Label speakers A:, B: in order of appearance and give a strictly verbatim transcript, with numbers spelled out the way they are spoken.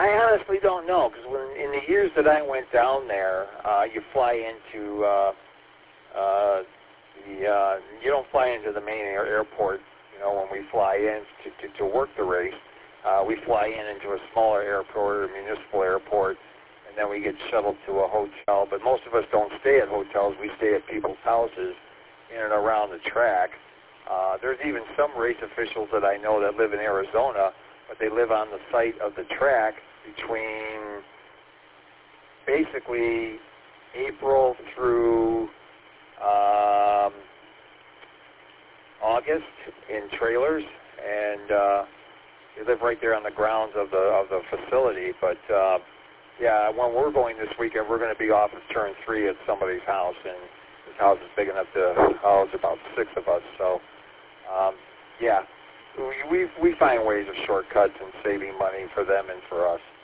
A: I honestly don't know, because when in the years that I went down there, uh, you fly into uh, uh, the uh, you don't fly into the main air airport. You know, when we fly in to to, to work the race, uh, we fly in into a smaller airport, a municipal airport, and then we get shuttled to a hotel. But most of us don't stay at hotels. We stay at people's houses in and around the track. Uh, there's even some race officials that I know that live in Arizona, but they live on the site of the track between basically April through um, August in trailers, and uh, they live right there on the grounds of the of the facility. But uh, yeah, when we're going this weekend, we're going to be off of turn three at somebody's house, and his house is big enough to house about six of us. So um, yeah. We, we we find ways of shortcuts and saving money for them and for us.